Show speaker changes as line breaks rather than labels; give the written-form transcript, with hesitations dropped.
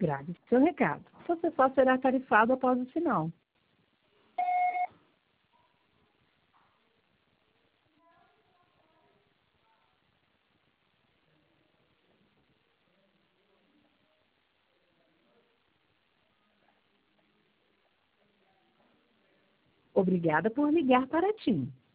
Grave seu recado. Você só será tarifado após o sinal. Obrigada por ligar para a TIM.